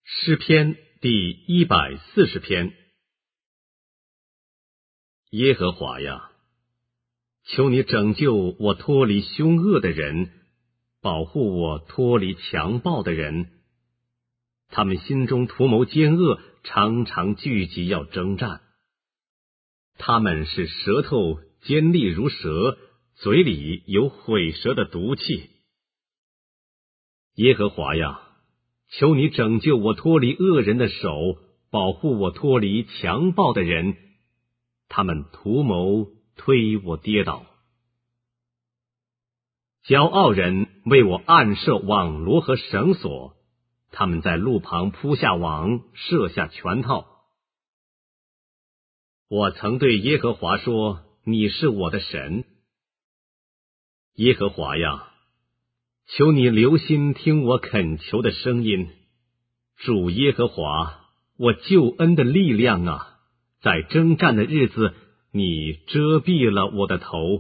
诗篇第140篇。耶和华呀，求你拯救我脱离凶恶的人，保护我脱离强暴的人。他们心中图谋奸恶，常常聚集要征战。他们是舌头尖利如蛇，嘴里有毁舌的毒气。耶和华呀，求你拯救我脱离恶人的手，保护我脱离强暴的人。他们图谋推我跌倒。骄傲人为我暗设网罗和绳索，他们在路旁铺下网，设下圈套。我曾对耶和华说，你是我的神。耶和华呀，求你留心听我恳求的声音。主耶和华，我救恩的力量啊，在征战的日子，你遮蔽了我的头。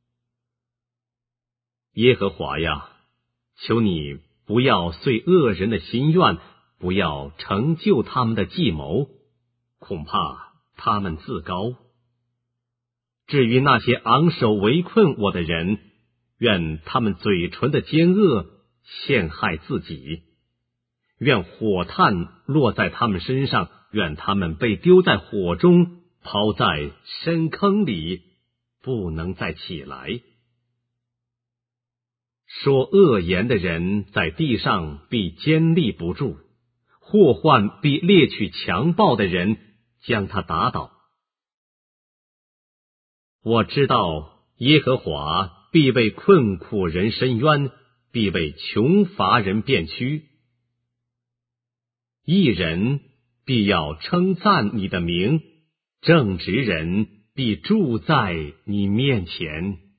耶和华呀，求你不要遂恶人的心愿，不要成就他们的计谋，恐怕他们自高。至于那些昂首围困我的人，愿他们嘴唇的奸恶陷害自己，愿火炭落在他们身上，愿他们被丢在火中，抛在深坑里，不能再起来。说恶言的人在地上必坚立不住，祸患必猎取强暴的人，将他打倒。我知道耶和华必为困苦人伸冤，必为穷乏人辩屈。义人必要称赞你的名，正直人必住在你面前。